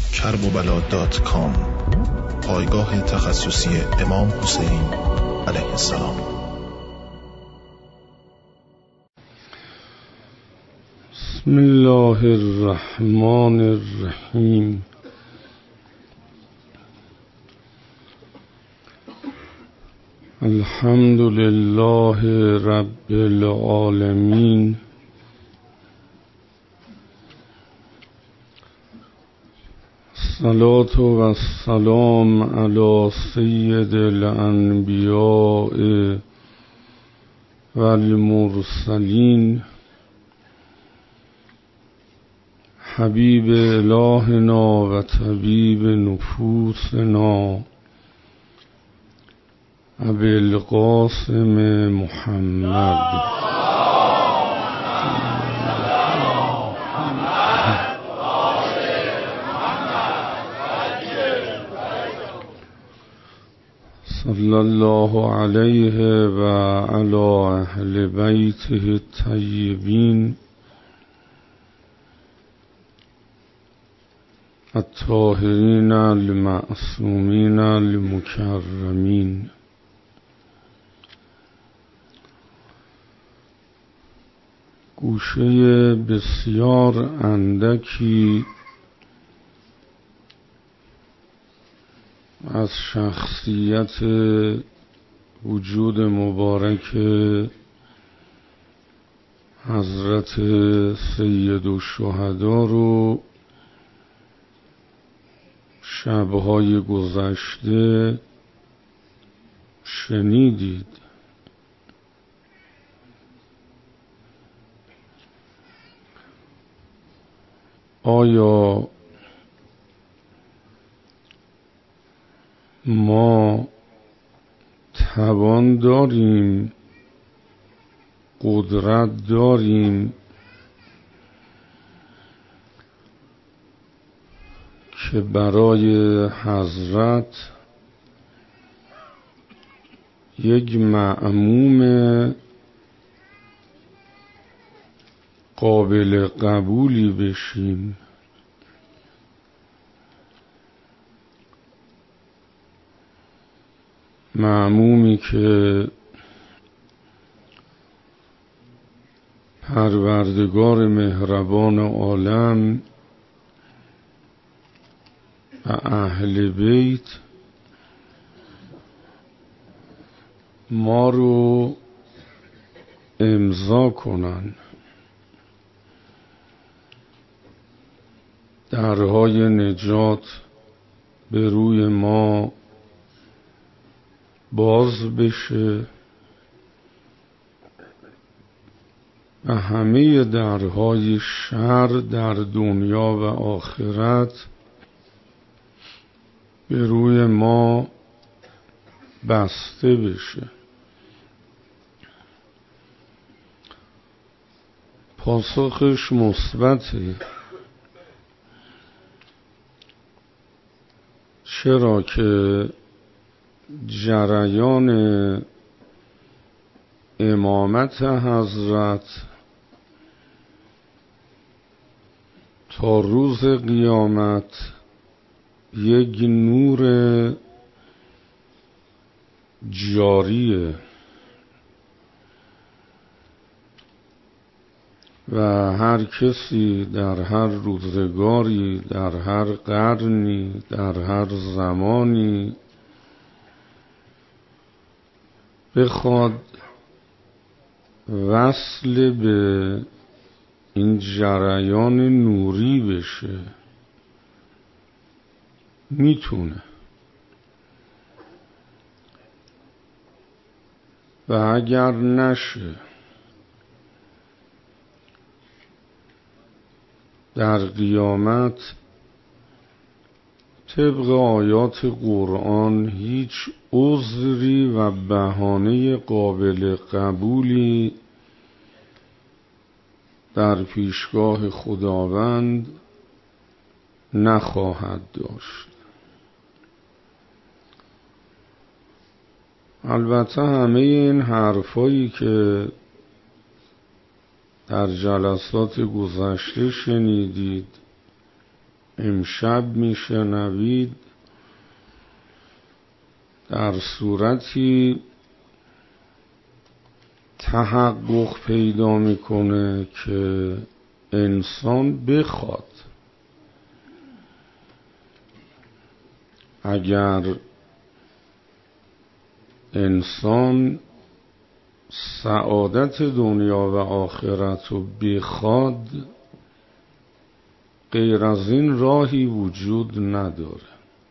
kerbobala.com، پایگاه تخصصی امام حسین علیه السلام. بسم الله الرحمن الرحیم. الحمد لله رب العالمین، الصلاة و السلام علی سید الانبیاء و المرسلین، حبیب الهنا و طبیب نفوسنا ابی القاسم محمد. صلی الله علیه و علی اهل بیته الطیبین الطاهرین المعصومین المکرمین. گوشه بسیار اندکی از شخصیت وجود مبارک حضرت سید الشهدا رو شبهای گذشته شنیدید. آیا ما توان داریم، قدرت داریم که برای حضرت یک مأموم قابل قبولی بشیم؟ مأمومی که پروردگار مهربان عالم و اهل بیت ما رو امضا کنن، درهای نجات به روی ما باز بشه و همه درهای شر در دنیا و آخرت به روی ما بسته بشه. پاسخش مثبته. چرا که جریان امامت حضرت تا روز قیامت یک نور جاریه و هر کسی در هر روزگاری، در هر قرنی، در هر زمانی بخواد وصل به این جریان نوری بشه میتونه، و اگر نشه در قیامت طبق آیات قرآن هیچ عذری و بهانه قابل قبولی در پیشگاه خداوند نخواهد داشت. البته همه این حرفایی که در جلسات گذشته شنیدید امشب میشنوید در صورتی تحقق پیدا میکنه که انسان بخواد. اگر انسان سعادت دنیا و آخرت رو بخواد، غیر از این راهی وجود نداره.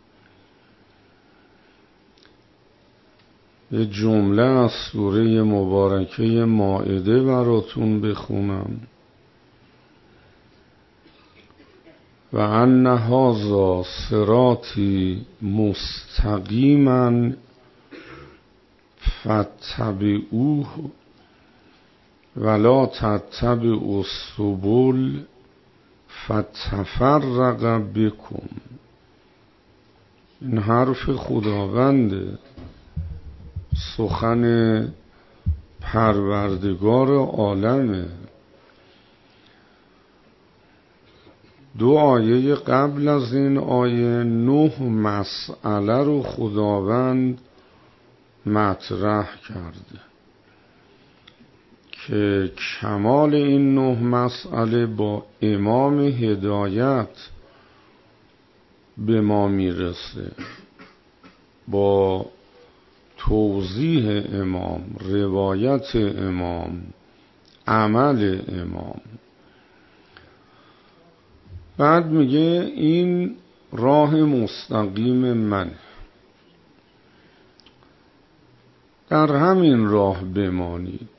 یه جمله از سوره مبارکه مائده براتون بخونم. و ان هذا صراطی مستقیما فاتبعوه ولا تتبعوا السبل فتفرق بکم. این حرف خداونده، سخن پروردگار عالمه. 2 آیه قبل از این آیه 9 مسئله رو خداوند مطرح کرده که کمال این 9 مسئله با امام هدایت به ما میرسه، با توضیح امام، روایت امام، عمل امام. بعد میگه این راه مستقیم من، در همین راه بمانید،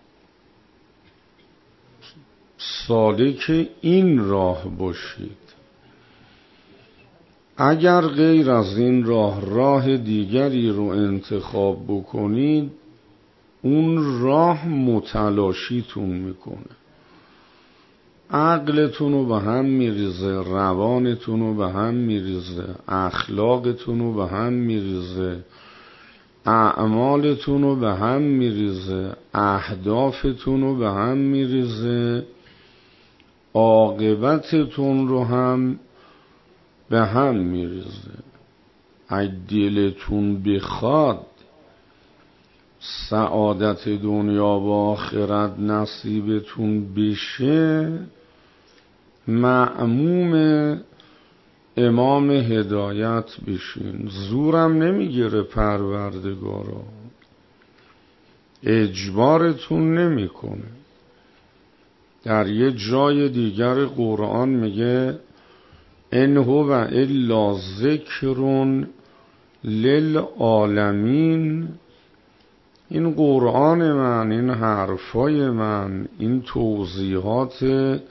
سالک این راه باشید. اگر غیر از این راه دیگری رو انتخاب بکنید، اون راه متلاشیتون میکنه، عقلتون رو به هم میریزه، روانتون رو به هم میریزه، اخلاقتون رو به هم میریزه، اعمالتون رو به هم میریزه، اهدافتون رو به هم میریزه، عاقبتتون رو هم به هم میریزه. اگه دلتون بخواد سعادت دنیا و آخرت نصیبتون بشه، مأموم امام هدایت بشین. زورم نمیگیره پروردگارا، اجبارتون نمیکنه. در یه جای دیگر قرآن میگه ان هو الا ذکر للعالمین. این قرآن من، این حرفای من، این توضیحات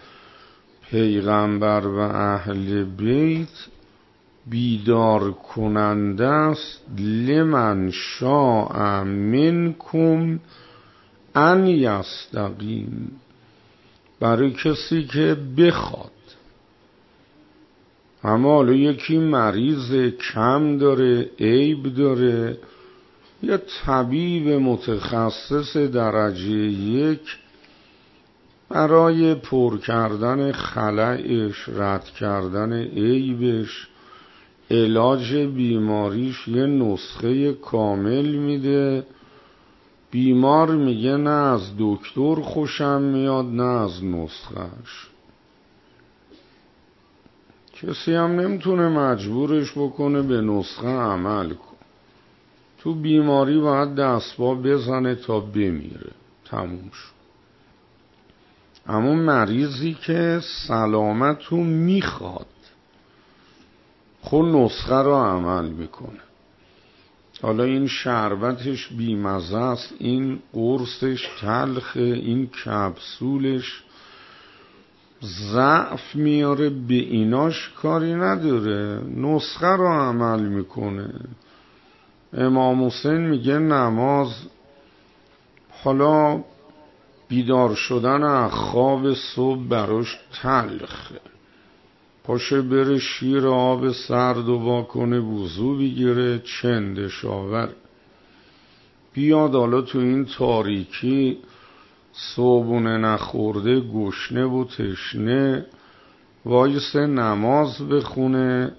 پیغمبر و اهل بیت بیدار کننده است. لمن شاء منکم ان یستقیم، برای کسی که بخواد. اما حالا یکی مریض، کم داره، عیب داره، یه طبیب متخصص درجه 1 برای پر کردن خلأش، رد کردن عیبش، علاج بیماریش یه نسخه کامل میده. بیمار میگه نه از دکتر خوشم میاد نه از نسخهش. کسی هم نمیتونه مجبورش بکنه به نسخه عمل کن. تو بیماری باید دستپا بزنه تا بمیره، تموم شد. اما مریضی که سلامت رو میخواد، خود نسخه رو عمل میکنه. حالا این شربتش بیمزه است، این قرصش تلخه، این کپسولش ضعف میاره، به ایناش کاری نداره، نسخه رو عمل میکنه. امام حسین میگه نماز، حالا بیدار شدن از خواب صبح براش تلخه، پاشه بره شیر آب سرد و واکنه وضو بگیره، چندشاور بیاد حالا تو این تاریکی صبحونه نخورده، گشنه و تشنه، وایسه نماز بخونه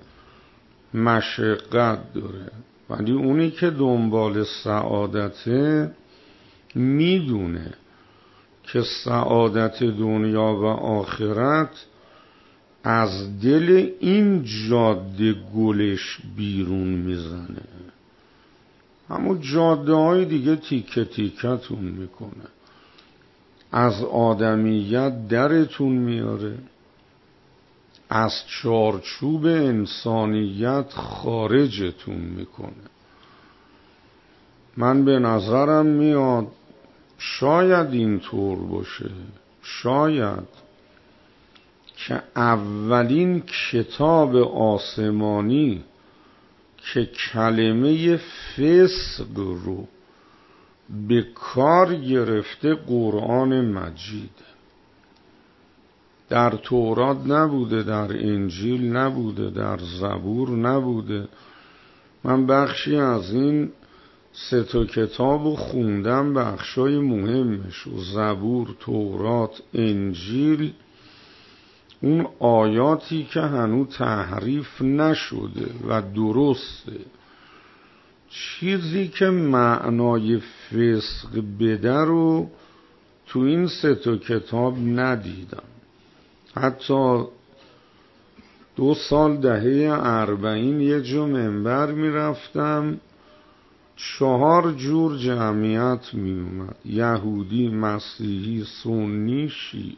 مشقت داره، ولی اونی که دنبال سعادته میدونه که سعادت دنیا و آخرت از دل این جاده گلش بیرون میزنه. همون جاده های دیگه تیکه تیکتون میکنه، از آدمیت درتون میاره، از چارچوب انسانیت خارجتون میکنه. من به نظرم میاد شاید اینطور باشه، شاید که اولین کتاب آسمانی که کلمه فسق رو به کار گرفته قرآن مجید. در تورات نبوده، در انجیل نبوده، در زبور نبوده. من بخشی از این 3 کتاب رو خوندم، بخشای مهمش، زبور، تورات، انجیل، اون آیاتی که هنوز تحریف نشده و درسته. چیزی که معنای فسق بده رو تو این 3 کتاب ندیدم. حتی 2 سال دهه 40 یه جا منبر میرفتم، 4 جور جمعیت می اومد: یهودی، مسیحی، سنی، شیعه.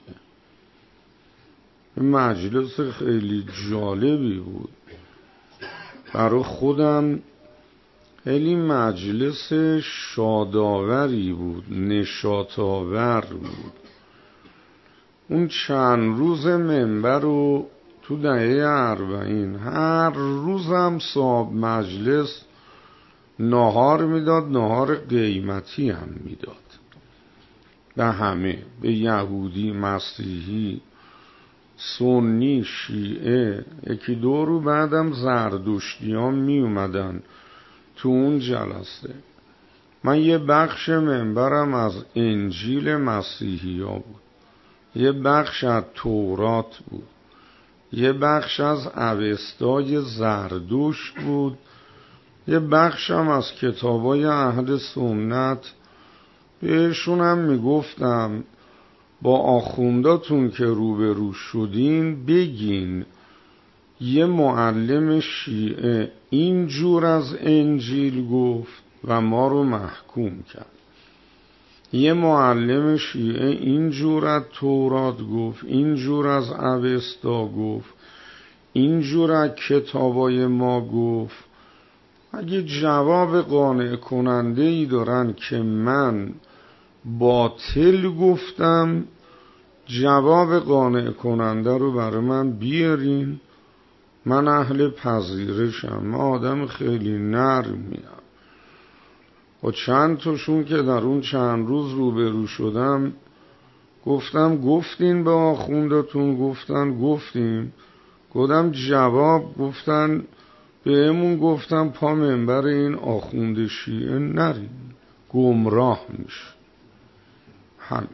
مجلس خیلی جالبی بود برای خودم، خیلی مجلس شاداوری بود، نشاط‌آور بود. اون چند روز منبر رو تو دهه 40 هر روزم صاحب مجلس نهار میداد، نهار قیمتی هم میداد به همه، به یهودی، مسیحی، سنی، شیعه. 1-2 رو بعدم زردشتیان می اومدن تو اون جلسه. من یه بخش منبرم از انجیل مسیحی ها بود، یه بخش از تورات بود، یه بخش از اوستای زردشت بود، یه بخشم از کتابای اهل سنت. بهشون هم میگفتم با آخونداتون که روبرو شدین بگین یه معلم شیعه این جور از انجیل گفت و ما رو محکوم کرد، یه معلم شیعه این جور از تورات گفت، این جور از اوستا گفت، این جور از کتابای ما گفت. اگه جواب قانع کننده ای دارن که من باطل گفتم، جواب قانع کننده رو برای من بیارین، من اهل پذیرشم. من آدم خیلی نرمیم و چند تاشون که در اون چند روز روبرو شدم گفتم گفتین به آخوندتون؟ گفتن گفتیم. گفتم جواب؟ گفتن بهمون گفتم پا منبر این آخوند شیعه نرین، گمراه میشه. همین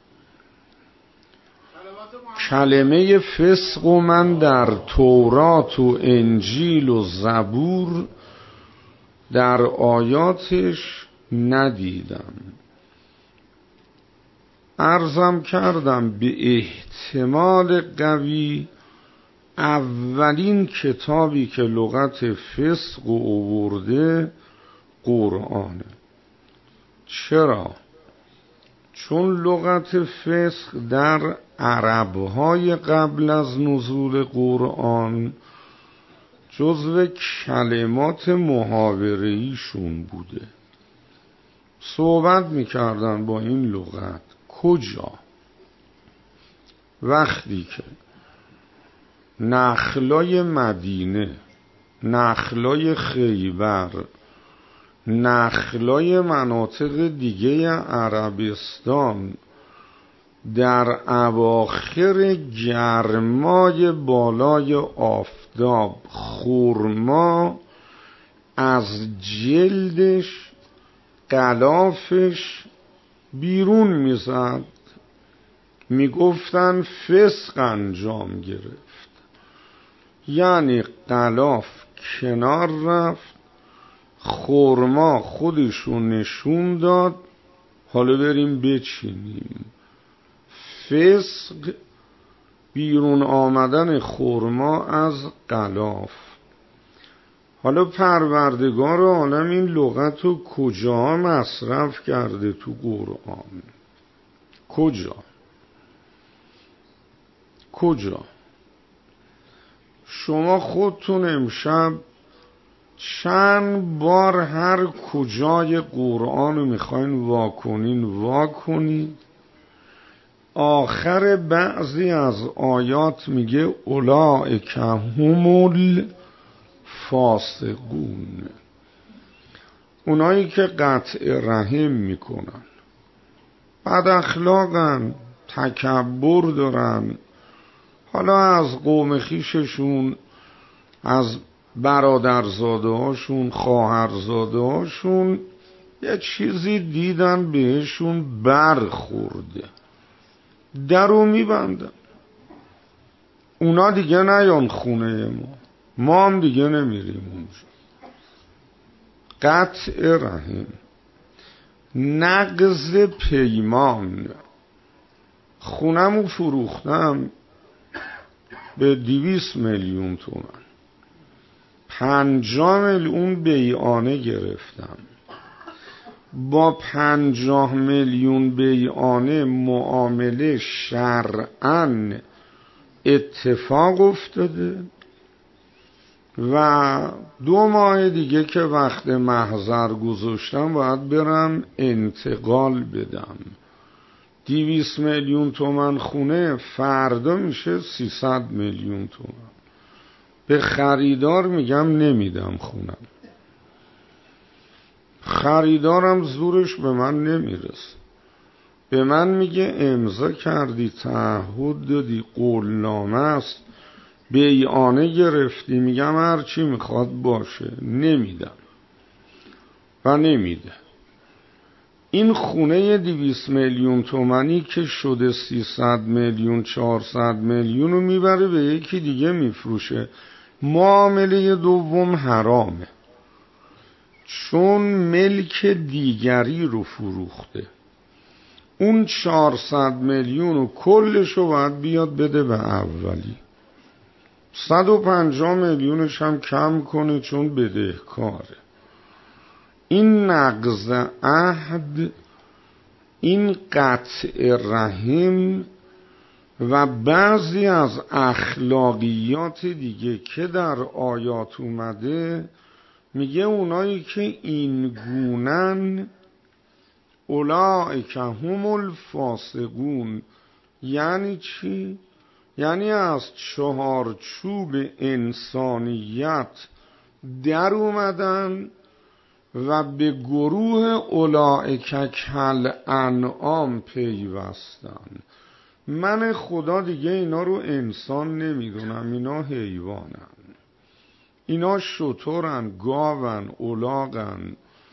کلمه فسق و من در تورات و انجیل و زبور در آیاتش ندیدم. عرضم کردم به احتمال قوی اولین کتابی که لغت فسق آورده قرآنه. چرا؟ چون لغت فسق در عربهای قبل از نزول قرآن جزو کلمات محاوره‌ایشون بوده. صحبت میکردن با این لغت. کجا؟ وقتی که نخلای مدینه، نخلای خیبر، نخلای مناطق دیگه عربستان در اواخر گرمای بالای آفتاب خرما از جلدش، غلافش بیرون میزد، میگفتن فسق انجام گرفت. یعنی غلاف کنار رفت، خرما خودشون نشون داد، حالا بریم بچینیم. فسق بیرون آمدن خرما از غلاف. حالا پروردگار عالم این لغت رو کجا مصرف کرده تو قرآن؟ کجا؟ شما خودتون امشب چند بار هر کجای قرآن رو میخواین واکنید. آخر بعضی از آیات میگه اولئک هم الفاسقون، اونایی که قطع رحم میکنن، بد اخلاقن، تکبر دارن، حالا از قوم خیششون، از برادرزاده هاشون، خواهرزاده هاشون یه چیزی دیدن بهشون برخورده، درو میبندن. اونا دیگه نیان خونه ما هم دیگه نمیریم اونجا. قطع رحم، نقض پیمان. خونمو فروختم به 200 میلیون تومان، 50 میلیون بیعانه گرفتم. با 50 میلیون بیعانه معامله شرعاً اتفاق افتاده و 2 ماه دیگه که وقت محضر گذاشتم باید برم انتقال بدم. 200 میلیون تومان خونه فردا میشه 300 میلیون تومان. به خریدار میگم نمیدم خونم، خریدارم زورش به من نمیرسه، به من میگه امضا کردی، تعهد دادی، قولنامه است، بیعانه گرفتی. میگم هر چی میخواد باشه، نمیدم و نمیده. این خونه 200 میلیون تومانی که شده 300 میلیون 400 میلیون رو میبره به یکی دیگه میفروشه. معامله دوم حرامه، چون ملک دیگری رو فروخته. اون 400 میلیون رو کلش رو باید بیاد بده به اولی، 150 میلیونش هم کم کنه چون بدهکاره. این نقض عهد، این قطع رحم و بعضی از اخلاقیات دیگه که در آیات اومده، میگه اونایی که این گونن اولئک هم الفاسقون. یعنی چی؟ یعنی از چهارچوب انسانیت در اومدن و به گروه اولئک کالانعام پیوستن. من خدا دیگه اینا رو انسان نمیدونم، اینا حیوانن، اینا شترن، گاون، الاغن،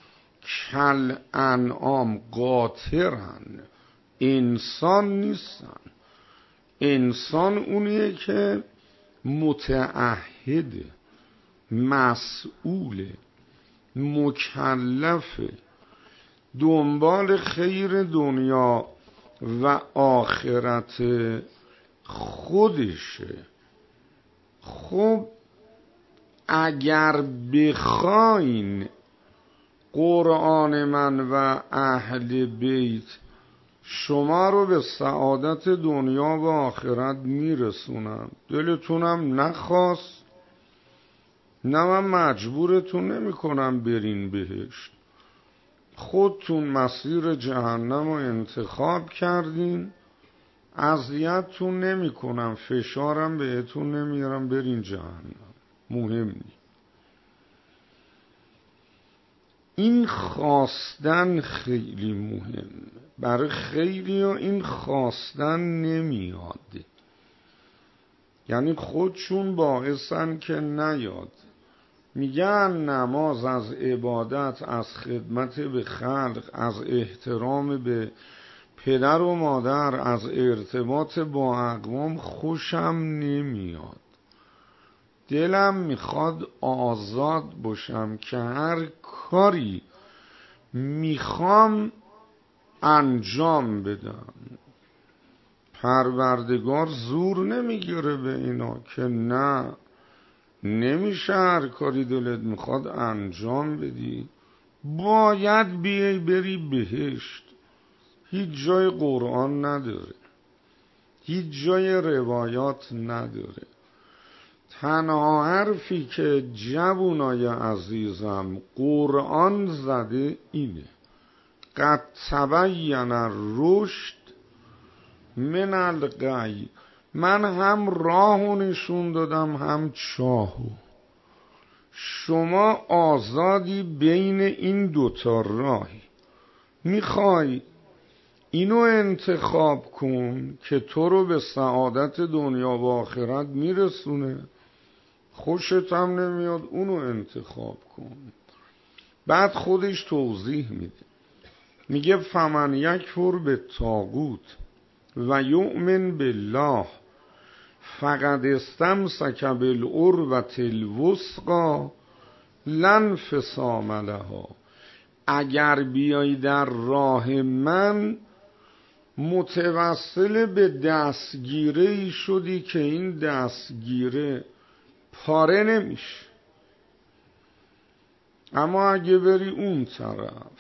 کالانعام، قاطرن، انسان نیستن. انسان اونیه که متعهده، مسئوله، مکلفه، دنبال خیر دنیا و آخرت خودشه. خب اگر بخواین قرآن من و اهل بیت شما رو به سعادت دنیا و آخرت میرسونن، دلتونم نخواست، نه من مجبورتون نمی کنم برین بهشت، خودتون مسیر جهنم رو انتخاب کردین، اذیتتون نمی کنم، فشارم بهتون نمیارم برین جهنم، مهم نیست. این خواستن خیلی مهم، برای خیلی ها این خواستن نمیاد، یعنی خودشون باعثن که نیاد. میگن نماز از عبادت، از خدمت به خلق، از احترام به پدر و مادر، از ارتباط با اقوام خوشم نمیاد. دلم میخواد آزاد باشم که هر کاری میخوام انجام بدم. پروردگار زور نمیگیره به اینا که نه، نمیشه هر کاری دلت میخواد انجام بدی، باید بیای بری بهشت. هیچ جای قرآن نداره، هیچ جای روایات نداره. تنها حرفی که جوونای عزیزم قرآن زده اینه: قد تبین الرشد من الغی. من هم راهو نشون دادم هم چاهو. شما آزادی بین این دوتا راهی. میخوای اینو انتخاب کن که تو رو به سعادت دنیا و آخرت میرسونه، خوشت هم نمیاد اونو انتخاب کن. بعد خودش توضیح میده، میگه فمن یکفر به طاغوت و یؤمن بالله فقد استمسک بالعروة الوثقی لا انفصام لها. اگر بیایی در راه من متوسل به دستگیره شدی که این دستگیره پاره نمیشه. اما اگه بری اون طرف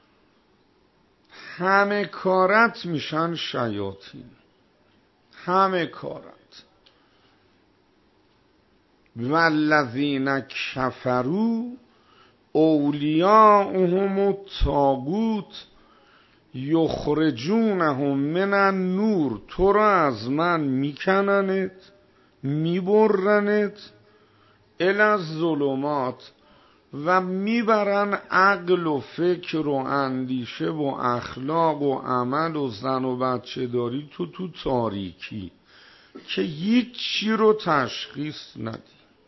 همه کارت میشن شیاطین، همه کارت. والذین کفروا اولیاءهم الطاغوت یخرجونهم من النور. تو را از من میکننت، میبرنت الی الظلمات و میبرن عقل و فکر و اندیشه و اخلاق و عمل و زن و بچه داری تو تاریکی که هیچی رو تشخیص ندی،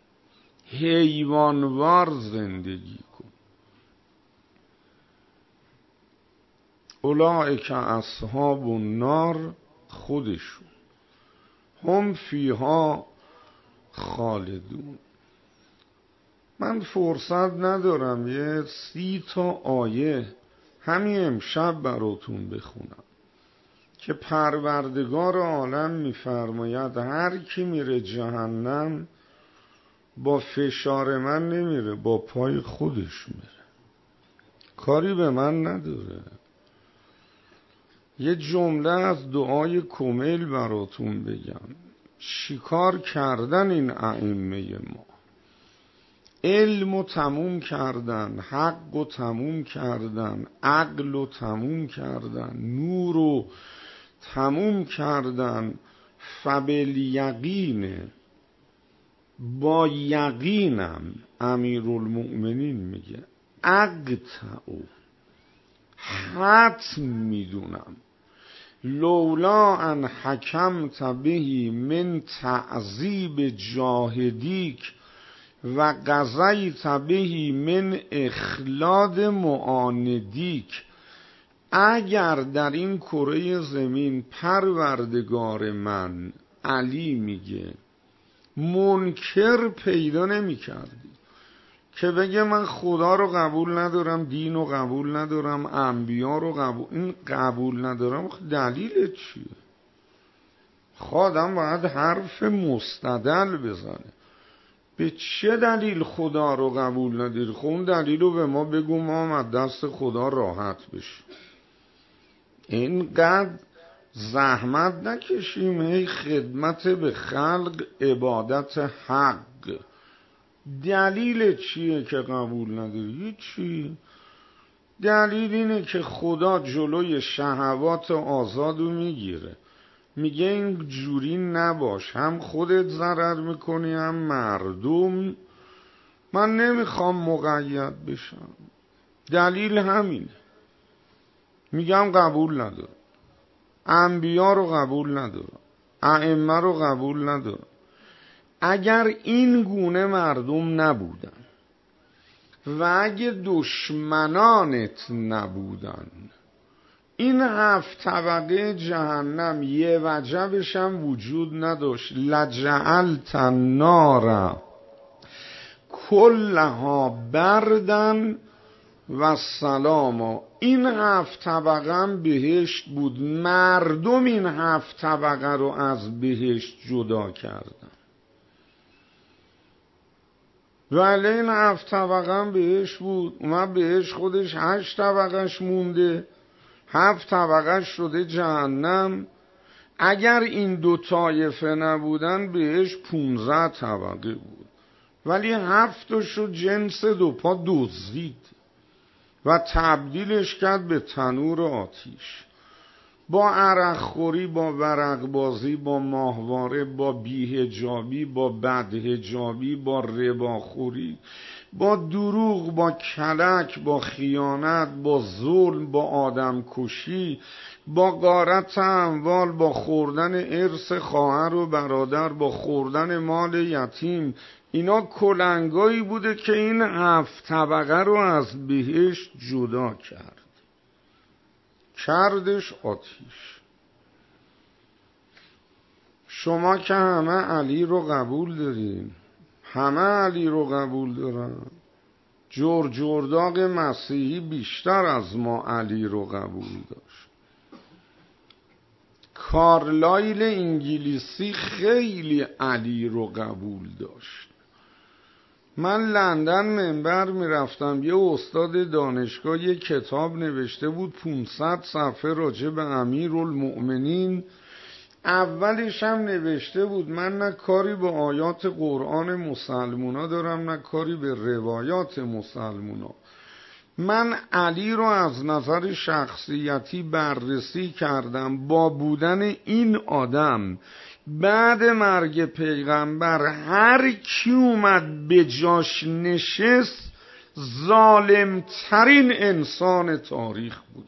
حیوانوار زندگی کن. اولئک اصحاب النار، خودشون، هم فیها خالدون. من فرصت ندارم یه 30 آیه همین امشب براتون بخونم که پروردگار عالم میفرماید هر کی میره جهنم با فشار من نمیره، با پای خودش میره، کاری به من نداره. یه جمله از دعای کمیل براتون بگم. شکار کردن این ائمه ما، علم و تموم کردن، حق و تموم کردن، عقل و تموم کردن، نور و تموم کردن. فبالیقین، با یقینم امیرالمؤمنین میگه اقطعوا، حتم میدونم، لولا ان حکمت به من تعذیب جاهدیک و قضیت به من اخلاد معاندیک. اگر در این کره زمین پروردگار من، علی میگه، منکر پیدا نمی کردی که بگه من خدا رو قبول ندارم، دین رو قبول ندارم، انبیا رو قبول ندارم، دلیل چیه؟ خودم باید حرف مستدل بزنه. به چه دلیل خدا رو قبول نداری؟ خب اون دلیل رو به ما بگو، ما از دست خدا راحت بشیم. اینقدر زحمت نکشیم هی خدمت به خلق، عبادت حق. دلیل چیه که قبول نداری؟ هیچی. دلیل اینه که خدا جلوی شهوات آزادو میگیره، میگه این جوری نباش، هم خودت ضرر میکنی هم مردم. من نمیخوام مقید بشم، دلیل همینه. میگم قبول ندارم، انبیا رو قبول ندارم، ائمه رو قبول ندارم. اگر این گونه مردم نبودن و اگه دشمنانت نبودن، این 7 طبقه جهنم یه وجبش هم وجود نداشت. لجعلت النار کلها بردن و سلاما. این 7 طبقه هم بهشت بود، مردم این 7 طبقه رو از بهشت جدا کردن، ولی این 7 طبقه هم بهشت بود. اومد بهشت خودش 8 طبقهش مونده، 7 طبقهش شده جهنم. اگر این 2 طایفه نبودن بهشت 15 طبقه بود، ولی 7شو جنس 2 پا دزدید و تبدیلش کرد به تنور آتیش، با عرق خوری، با ورق بازی، با ماهواره، با بی‌حجابی، با بدحجابی، با رباخوری، با دروغ، با کلک، با خیانت، با ظلم، با آدم کشی، با غارت اموال، با خوردن ارث خواهر و برادر، با خوردن مال یتیم. اینا کلنگایی بوده که این 7 طبقه رو از بهشت جدا کردش آتیش. شما که همه علی رو قبول دارین، همه علی رو قبول دارن. جرداغ مسیحی بیشتر از ما علی رو قبول داشت. کارلایل انگلیسی خیلی علی رو قبول داشت. من لندن منبر میرفتم، یه استاد دانشگاه یه کتاب نوشته بود 500 صفحه راجع به امیرالمؤمنین. اولش هم نوشته بود من نه کاری به آیات قرآن مسلمونا دارم نه کاری به روایات مسلمونا. من علی رو از نظر شخصیتی بررسی کردم. با بودن این آدم بعد مرگ پیغمبر هر کی اومد به جاش نشست ظالمترین انسان تاریخ بوده.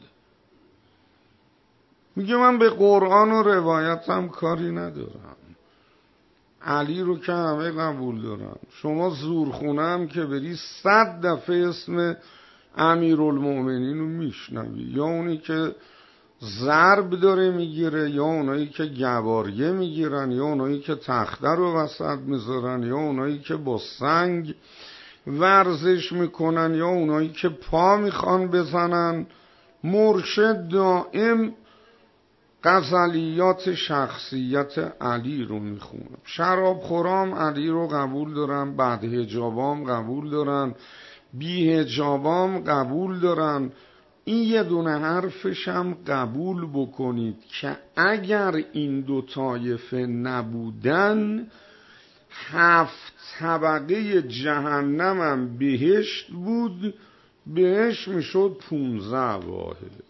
میگه من به قرآن و روایتم کاری ندارم، علی رو که همه قبول دارم. شما زورخونه هم که بری 100 دفعه اسم امیرالمؤمنین رو میشنوی، یا اونی که ضرب داره میگیره، یا اونایی که گواریه میگیرن، یا اونایی که تخته رو وسط میذارن، یا اونایی که با سنگ ورزش میکنن، یا اونایی که پا میخوان بزنن. مرشد دائم غزلیات شخصیت علی رو میخونم. شراب خورام علی رو قبول دارن، بدحجابام قبول دارن، بی‌حجابام قبول دارن. این یه دونه حرفش هم قبول بکنید که اگر این 2 طایفه نبودن 7 طبقه جهنم هم بهشت بود، بهشت میشد 15 واحد.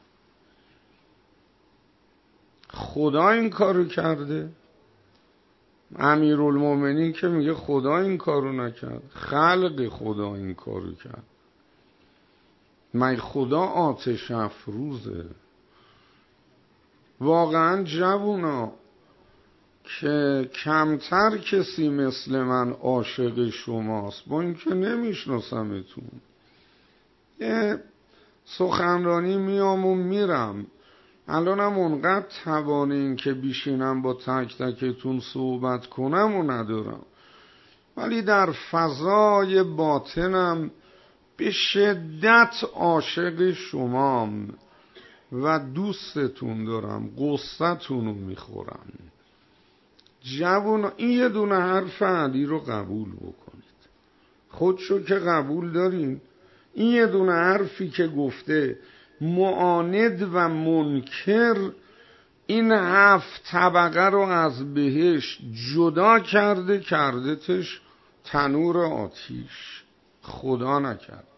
خدا این کارو کرده؟ امیرالمؤمنین که میگه خدا این کارو نکرد، خلق خدا این کارو کرد. من خدا آتش افروزه. واقعا جوونا که کمتر کسی مثل من عاشق شماست، با اینکه نمیشناسمتون، یه سخنرانی میام و میرم. الانم اونقدر توان این که بیشینم با تک تکتون صحبت کنم و ندارم، ولی در فضای باطنم به شدت عاشق شمام و دوستتون دارم، قصتون رو میخورم. جوان این یه دونه حرف علی رو قبول بکنید، خودشو که قبول دارین. این یه دونه حرفی که گفته معاند و منکر این 7 طبقه رو از بهشت جدا کردتش تنور آتیش. خدا نکرد.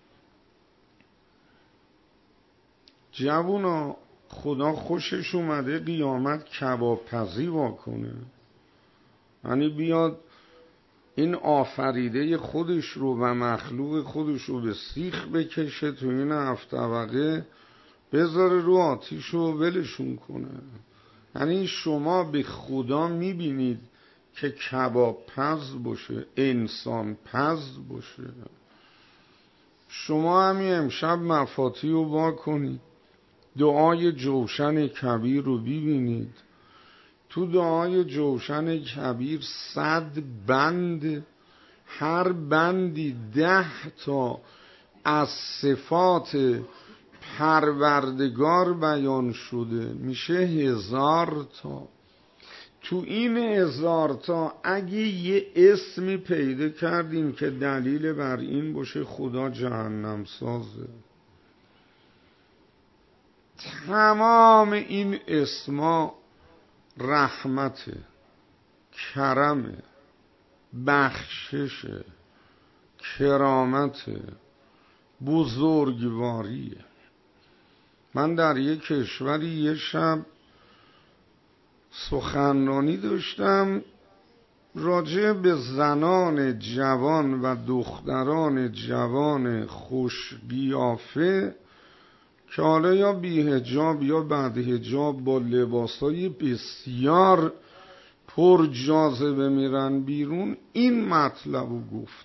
جوونا خدا خوشش اومده قیامت کباب پزی واکنه، یعنی بیاد این آفریده خودش رو و مخلوق خودش رو به سیخ بکشه تو این 7 طبقه، بذاره رو آتیش رو ولشون کنه. یعنی شما به خدا میبینید که کباب پز باشه، انسان پز باشه؟ شما همین امشب مفاتی رو وا کنید، دعای جوشن کبیر رو ببینید. تو دعای جوشن کبیر 100 بند هر بندی 10 تا از صفات پروردگار بیان شده، میشه 1000 تا. تو این 1000 تا اگه یه اسمی پیدا کردیم که دلیل بر این باشه خدا جهنم سازه، تمام این اسما رحمته، کرمه، بخششه، کرامته، بزرگواریه. من در یک کشوری یه شب سخنرانی داشتم راجع به زنان جوان و دختران جوان خوش قیافه که حالا یا بی حجاب یا بعد حجاب با لباسای بسیار پر جاذبه میرن بیرون. این مطلبو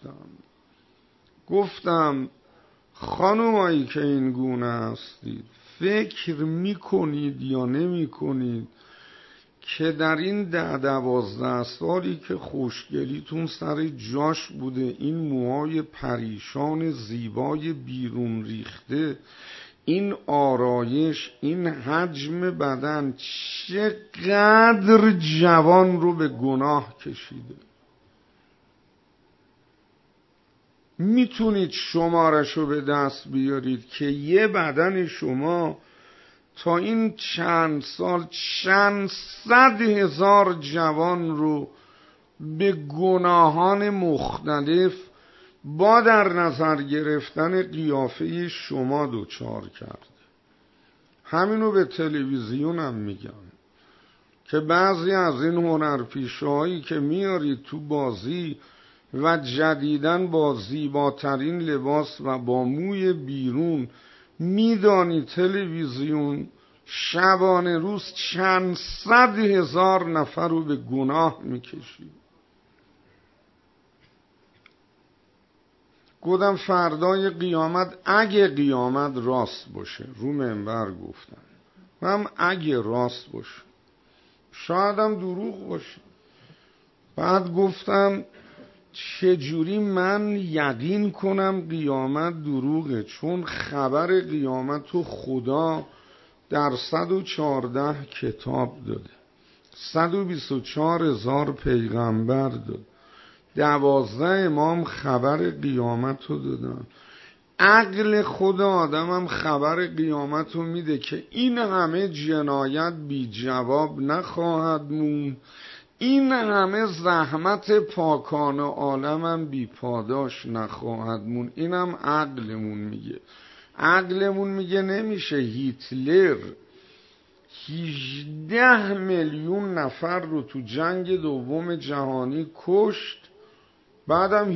گفتم خانومایی که این گونه هستید، فکر میکنید یا نمیکنید که در این 10-12 سالی که خوشگلیتون سر جاش بوده، این موهای پریشان زیبای بیرون ریخته، این آرایش، این حجم بدن چقدر جوان رو به گناه کشیده؟ میتونید شمارشو به دست بیارید که یه بدن شما تا این چند سال چند صد هزار جوان رو به گناهان مختلف با در نظر گرفتن قیافه شما دوچار کرد. همینو به تلویزیون هم میگن که بعضی از این هنرپیشه‌هایی که میارید تو بازی و جدیداً با زیباترین لباس و با موی بیرون، میدانی تلویزیون شبانه روز چند صد هزار نفر رو به گناه میکشید. گفتم فردای قیامت، اگه قیامت راست باشه، رو منبر گفتم، من اگه راست باشه، شایدم دروغ باشه. بعد گفتم چجوری من یقین کنم قیامت دروغه؟ چون خبر قیامت رو خدا در 114 کتاب داده، 124,000 پیغمبر داد، 12 امام خبر قیامت رو دادن. عقل خود آدمم خبر قیامت رو میده که این همه جنایت بی جواب نخواهد مون، این همه زحمت پاکان عالمم بی پاداش نخواهد مون. اینم عقلمون میگه. عقلمون میگه نمیشه. هیتلر 18 میلیون نفر رو تو جنگ دوم جهانی کشت، بعدم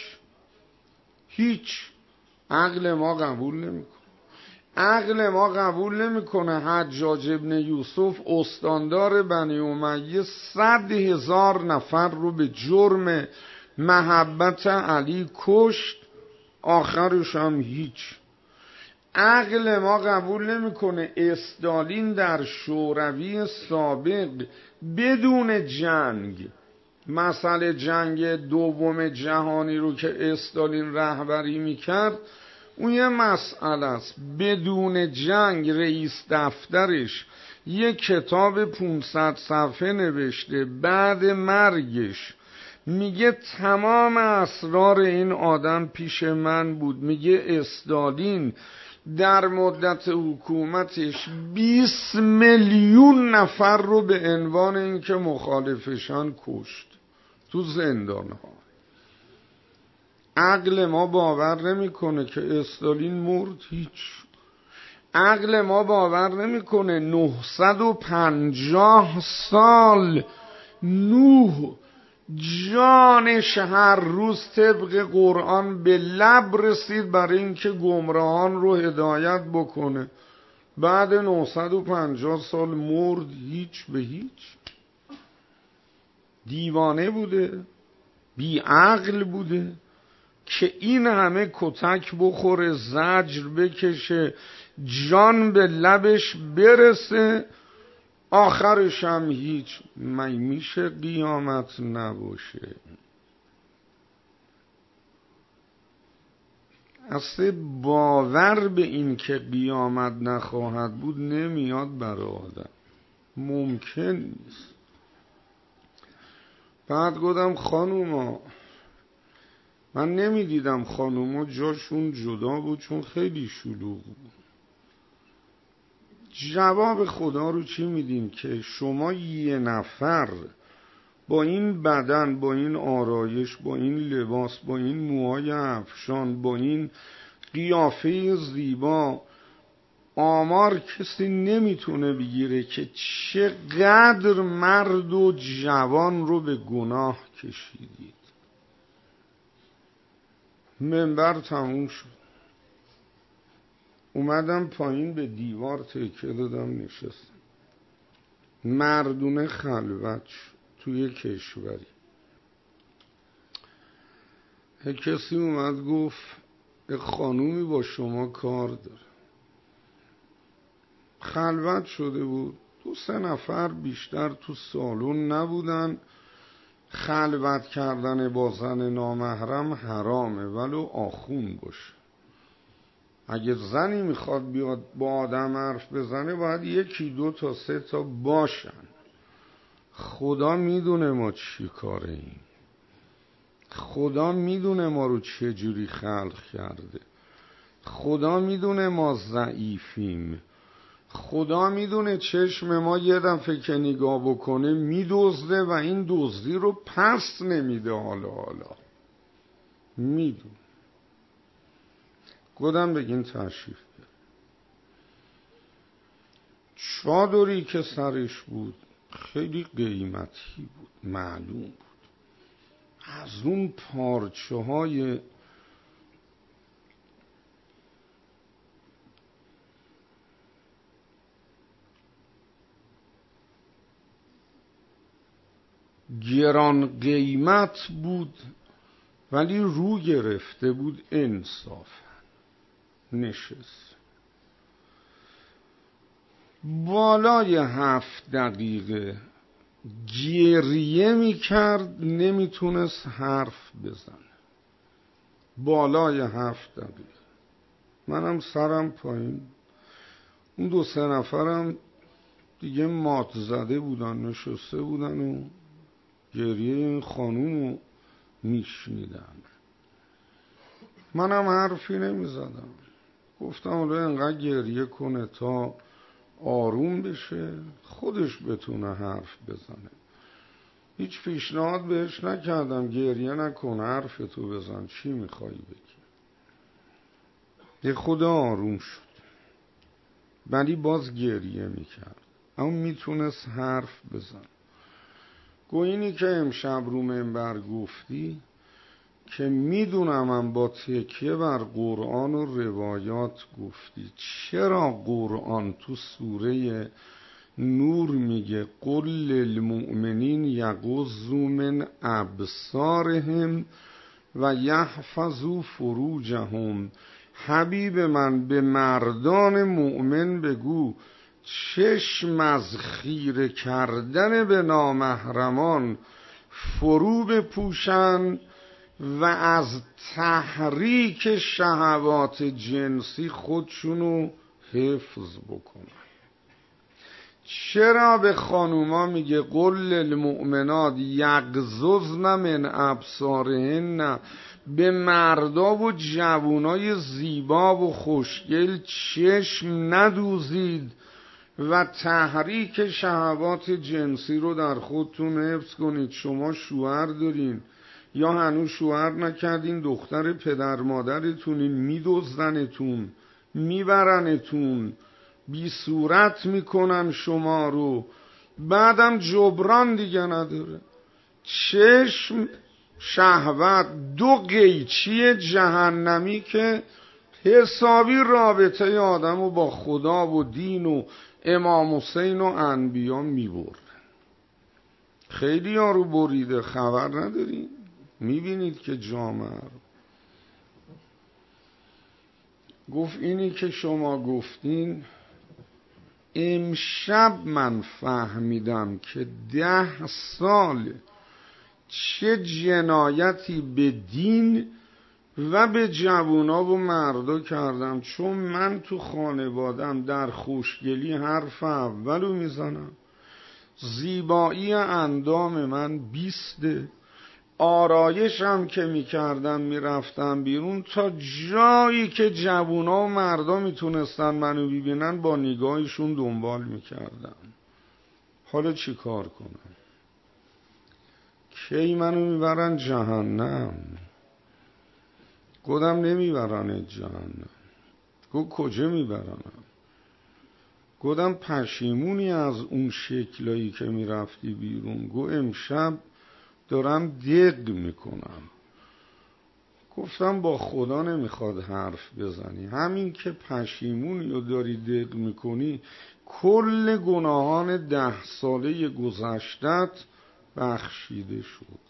هیچ. عقل ما قبول نمیکنه. عقل ما قبول نمیکنه حجاج ابن یوسف استاندار بنی امیه 100,000 نفر رو به جرم محبت علی کشت، آخرش هم هیچ. عقل ما قبول نمیکنه استالین در شوروی سابق بدون جنگ، مسئله جنگ دوم جهانی رو که استالین رهبری میکرد، اون یه مسئله است، بدون جنگ رئیس دفترش یه کتاب 500 صفحه نوشته، بعد مرگش میگه تمام اسرار این آدم پیش من بود. میگه استالین در مدت حکومتش 20 میلیون نفر رو به عنوان اینکه مخالفشان کشت تو زندانها. عقل ما باور نمیکنه که استالین مرد، هیچ. عقل ما باور نمیکنه 950 سال نوح جانش هر روز طبق قرآن به لب رسید برای اینکه گمراهان رو هدایت بکنه، بعد 950 سال مرد هیچ به هیچ. دیوانه بوده، بی عقل بوده که این همه کتک بخوره، زجر بکشه، جان به لبش برسه، آخرش هم هیچ. میشه قیامت نباشه؟ اصلا باور به این که قیامت نخواهد بود نمیاد برای آدم، ممکن نیست. بعد گفتم خانوما، من نمیدیدم خانوما جاشون جدا بود چون خیلی شلوغ بود. جواب خدا رو چی میدیم که شما یه نفر با این بدن، با این آرایش، با این لباس، با این موهای افشان، با این قیافه زیبا، آمار کسی نمیتونه بگیره که چقدر مرد و جوان رو به گناه کشیدید. منبر تموم شد، اومدم پایین به دیوار تکیه دادم نشستم. مردونه خلوت شد توی کشوری. کسی اومد گفت خانومی با شما کار داره. خلوت شده بود، 2-3 نفر بیشتر تو سالن نبودن. خلوت کردن با زن نامحرم حرامه ولو آخون باشه. اگه زنی میخواد بیاد با آدم حرف بزنه باید 1، 2 تا 3 تا باشن. خدا میدونه ما چی کاره ایم، خدا میدونه ما رو چه جوری خلق کرده، خدا میدونه ما ضعیفیم، خدا میدونه چشم ما یه دفعه که نگاه بکنه میدزده و این دزدی رو پس نمیده. حالا میدونه. گفتم بگین تشریف بیار. چادری که سرش بود خیلی قیمتی بود، معلوم بود، از اون پارچه های گران قیمت بود ولی رو گرفته بود. انصافا نشست بالای 7 دقیقه گریه میکرد، نمیتونست حرف بزنه. بالای 7 دقیقه. منم سرم پایین. اون 2-3 نفرم دیگه مات زده بودن، نشسته بودن و گریه این خانومو میشنیدن. منم حرفی نمیزدم. گفتم حالا اینقدر گریه کنه تا آروم بشه، خودش بتونه حرف بزنه. هیچ پیشنهاد بهش نکردم گریه نکن، حرف تو بزن، چی میخوای بگی. یه خود آروم شد ولی باز گریه میکرد، اما میتونست حرف بزن. گوینی که امشب رو منبر گفتی که میدونم من با تکیه بر قرآن و روایات گفتی. چرا قرآن تو سوره نور میگه قل للمؤمنین یغضوا من ابصارهم و یحفظوا فروجهم؟ حبیب من به مردان مؤمن بگو چشم از خیره کردن به نامحرمان فرو بپوشن و از تحریک شهوات جنسی خودشونو حفظ بکنن. چرا به خانوما میگه قل للمؤمنات یغضضن من ابصارهن؟ به مردا و جوانای زیبا و خوشگل چشم ندوزید و تحریک شهوات جنسی رو در خودتون حفظ کنید. شما شوهر دارین یا هنوز شوهر نکردین، دختر پدر مادرتونین، میدزدنتون، میبرنتون، بی صورت میکنن شما رو، بعدم جبران دیگه نداره. چشم، شهوت، 2 قیچی جهنمی که حسابی رابطه آدم رو با خدا و دین و امام حسین و انبیا میبرد. خیلی ها رو بریده، خبر ندارین؟ میبینید که جامعه رو. گفت اینی که شما گفتین امشب من فهمیدم که 10 سال چه جنایتی به دین و به جوونا و مردا کردم، چون من تو خانوادم در خوشگلی حرف اولو میزنم، زیبایی اندام من 20، آرایشم که میکردم میرفتم بیرون، تا جایی که جوونا و مردا میتونستن منو ببینن با نگاهشون دنبال میکردم. حالا چی کار کنم؟ کی منو میبرن جهنم؟ گفتم نمیبرن جهنم. گفت کجا میبرنم؟ گفتم پشیمونی از اون شکلایی که میرفتی بیرون؟ گفت امشب دارم دق میکنم. گفتم با خدا نمیخواد حرف بزنی، همین که پشیمونی و داری دق میکنی کل گناهان 10 ساله گذشتت بخشیده شد،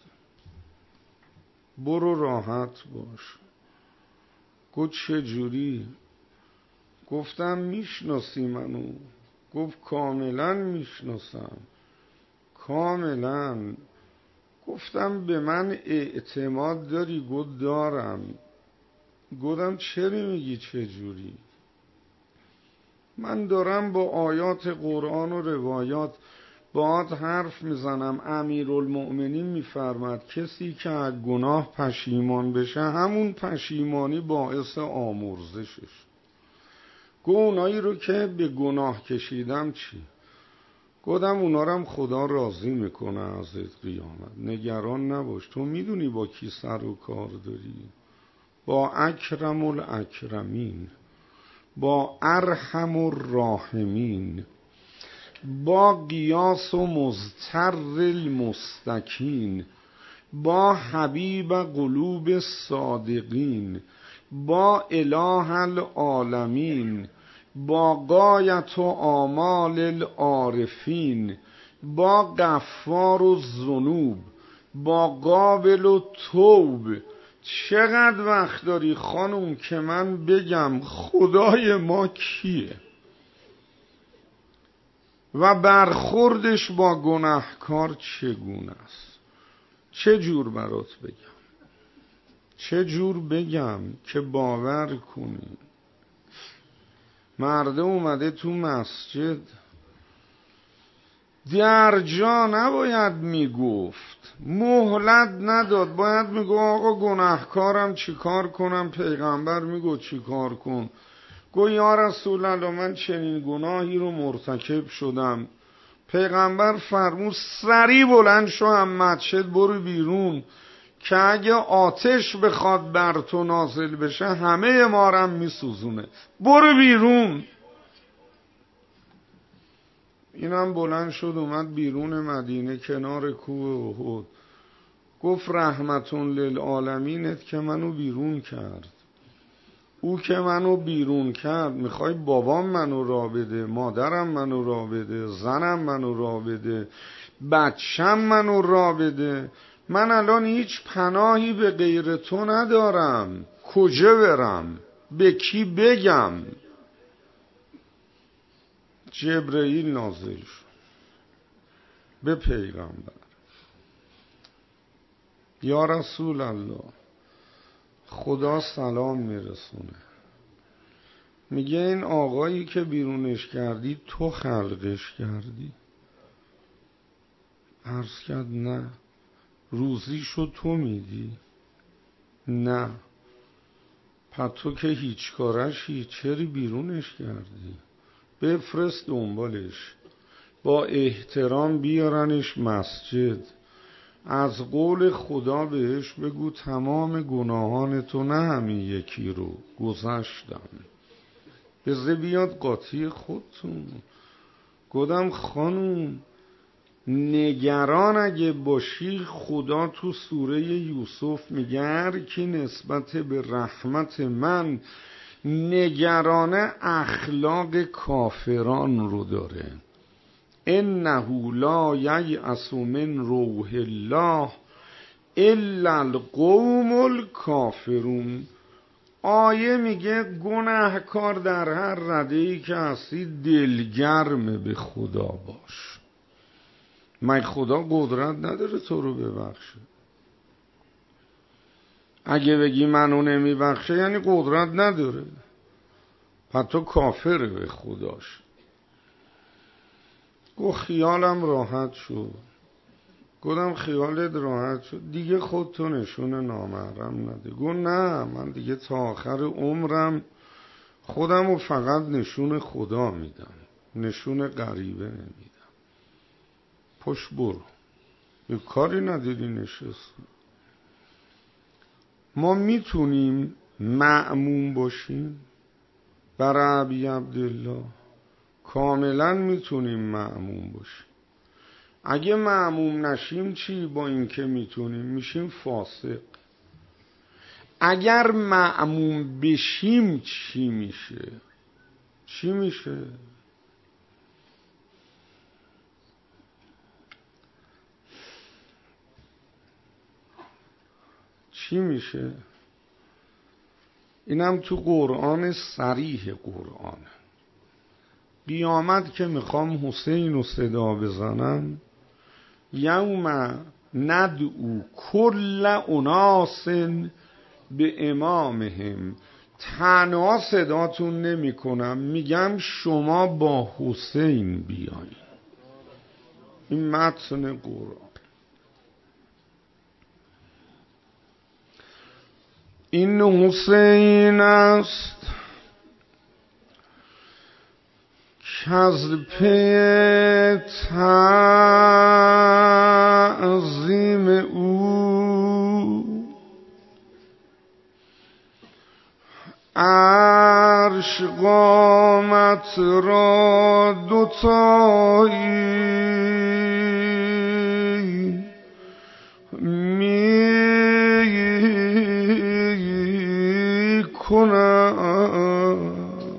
برو راحت باش. گفت چجوری؟ گفتم میشناسی منو؟ گفت کاملا میشناسم، کاملا. گفتم به من اعتماد داری؟ گفت دارم. گفتم چرا میگی چجوری؟ من دارم با آیات قرآن و روایات باهات حرف میزنم. امیرالمؤمنین میفرماد کسی که از گناه پشیمان بشه همون پشیمانی باعث آمرزشش. گفت اونایی رو که به گناه کشیدم چی؟ گفتم اونا رو هم خدا راضی میکنه ازت قیامت، نگران نباش. تو میدونی با کی سر و کار داری؟ با اکرم الاکرمین، با ارحم الراحمین، با قیاس و مضطر المستکین، با حبیب قلوب الصادقین، با اله العالمین، با غایت و آمال العارفین، با غفار الذنوب، با قابل التوب. چقدر وقت داری خانم که من بگم خدای ما کیه و برخوردش با گناهکار چگونه است؟ چه جور برات بگم؟ چه جور بگم که باور کنی؟ مرده اومده تو مسجد، در جا نباید میگفت، مهلت نداد، باید میگو آقا گناهکارم چیکار کنم؟ پیغمبر میگو چیکار کن؟ گو یا رسول الله من چنین گناهی رو مرتکب شدم. پیغمبر فرمود سریع بلند شو هم مسجد برو بیرون، که اگه آتش بخواد بر تو نازل بشه همه ما رو هم میسوزونه، برو بیرون. اینم بلند شد اومد بیرون مدینه کنار کوه احد. گفت رحمتون للعالمینت که منو بیرون کرد. او که منو بیرون کرد میخوای بابام منو را بده، مادرم منو را بده، زنم منو را بده، بچم منو را بده؟ من الان هیچ پناهی به غیر تو ندارم، کجا برم؟ به کی بگم؟ جبرئیل نازل شد به پیغمبر. یا رسول الله خدا سلام میرسونه، میگه این آقایی که بیرونش کردی تو خلقش کردی؟ عرض کرد نه. روزیشو تو میدی؟ نه. پس تو که هیچ کارشی، چرا بیرونش کردی؟ بفرست دنبالش، با احترام بیارنش مسجد، از قول خدا بهش بگو تمام گناهان تو نه همین یکی رو گذشتم، بذار بیاد قاطی خودتون. گفتم خانوم نگران اگه باشی، خدا تو سوره یوسف میگه هر کی نسبت به رحمت من نگران اخلاق کافران رو داره. انه لا ییأس من روح الله الا القوم الکافرون. آیه میگه گناهکار در هر رده‌ای که هستی دلگرم به خدا باش. مگه خدا قدرت نداره تو رو ببخشه؟ اگه بگی منو نمیبخشه یعنی قدرت نداره، حتی کافره به خداش. گفت خیالم راحت شد. گفتم خیالت راحت شد دیگه خودتو نشون نامحرم نده. گفت نه من دیگه تا آخر عمرم خودمو فقط نشون خدا میدم، نشون غریبه نمیدم. پشت برو، یه کاری نداری نشستی. ما میتونیم مأمون باشیم برای ابی عبدالله، کاملا میتونیم مأمون باشیم. اگه مأمون نشیم چی؟ با اینکه میتونیم میشیم فاسق. اگر مأمون بشیم چی میشه؟ چی میشه؟ چی میشه؟ اینم تو قرآن صریح قرآن. قیامت که میخوام حسین رو صدا بزنم، یوم ندعو کل اناس به امامهم، تنها صداتون نمی کنم، میگم شما با حسین بیاین. این متن قرآن. این حسین است که از پی تعظیم او عرش قامت را دوتایی می کنم.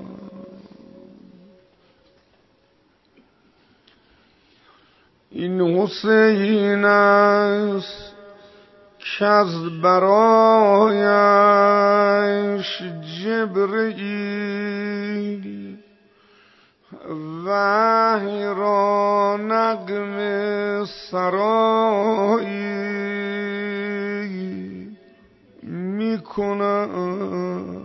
این حسین است که از برایش جبرئیل وحی را نغمه سرایی میکنم.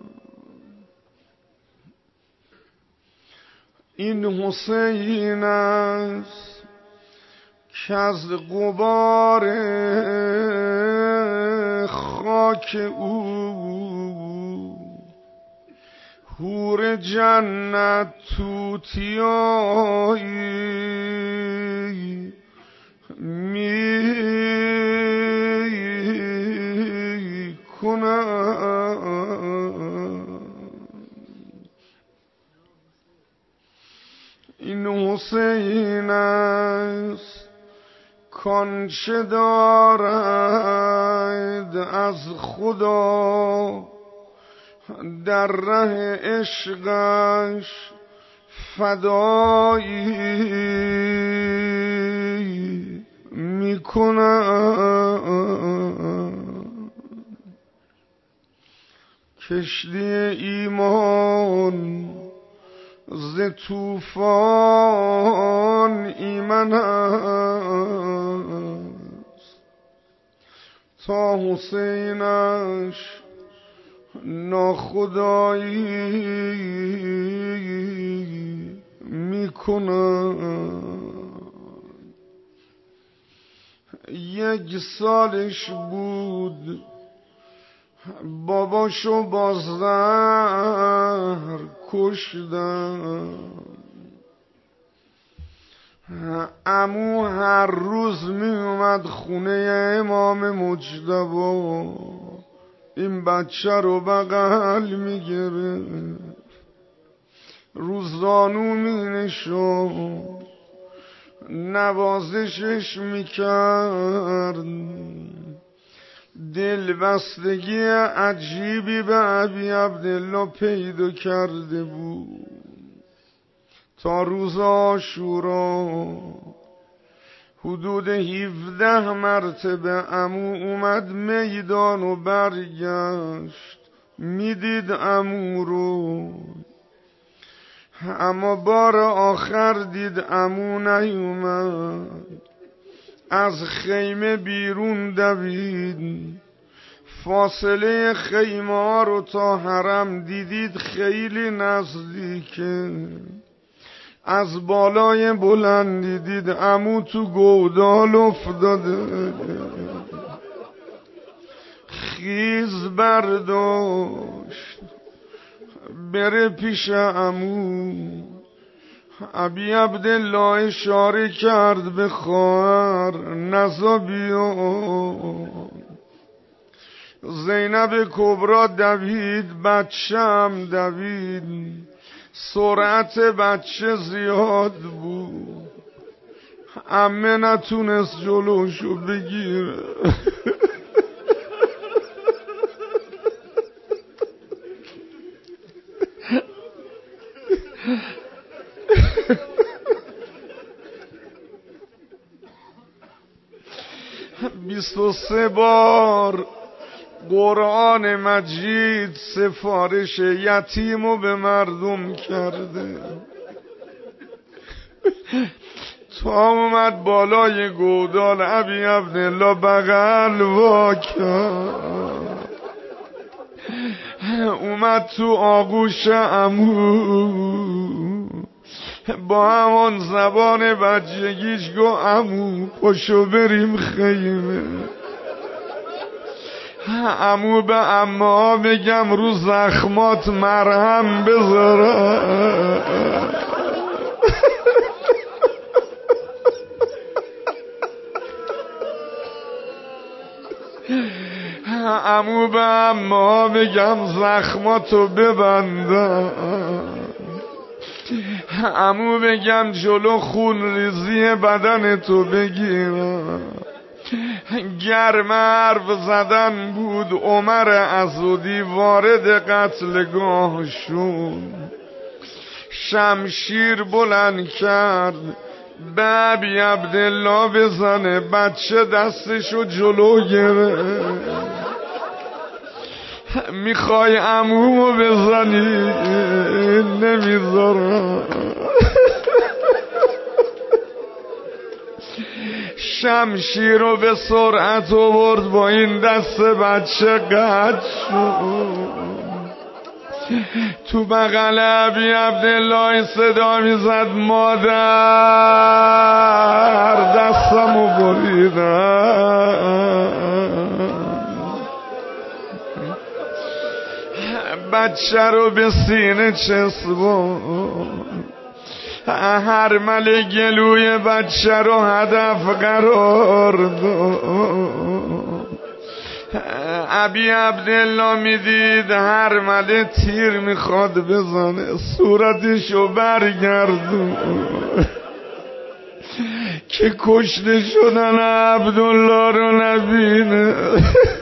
این حسین است که از غبار خاک او حور جنت توتیایی می کنم. این حسین است کانچه دارد از خدا در ره عشقش فدایی میکنم. کشتی ایمان ز طوفان ایمن است، تا حسینش ناخدایی میکنن. یک سالش بود باباشو با زهر کشتن. عمو هر روز می اومد خونه امام مجتبی، این بچه رو بغل می گرفت، روزانو می نشد، نوازشش می کرد. دلبستگی عجیبی به ابی عبدالله پیدا کرده بود. تا روز عاشورا حدود 17 مرتبه عمو اومد میدان و برگشت، میدید عمو رو، اما بار آخر دید عمو نیومد. از خیمه بیرون دوید، فاصله خیمه ها رو تا حرم دیدید خیلی نزدیکه. از بالای بلند دیدید عمو تو گودال افتاده. خیز برداشت بره پیش عمو. ابی عبدالله اشاره کرد به خواهر نزا بیا. زینب کبرا دوید، بچه هم دوید. سرعت بچه زیاد بود، عمه نتونست جلوشو بگیره. بیست و 23 بار قرآن مجید سفارش یتیمو به مردم کرده. تا اومد بالای گودال ابی عبدالله بغل وا کرد، اومد تو آغوش عمو، با همون زبان بچگیش گو عمو پاشو بریم خیمه. عمو به عمه ها بگم رو زخمات مرهم بذارن. عمو به عمه ها بگم زخماتو ببندن. عمو بگم جلو خون ریزی بدنتو بگیرن. گرم حرف زدن بود. عمر عضدی وارد قتلگاه شد، شمشیر بلند کرد به ابی عبدالله بزنه. بچه دستشو جلو گرفت. میخوای عمومو بزنی؟ نمیذارم. شمشیر رو به سرعت آورد، با این دست بچه قطع شد. تو بغل ابی عبدالله صدا میزد مادر دستمو بریدن. بچه رو به سینه چسبون، هر مل گلوی بچه رو هدف قرار داد. ابی عبدالله میدید هر مل تیر میخواد بزنه، صورتشو برگردون که کشته شدن عبدالله رو نبینه.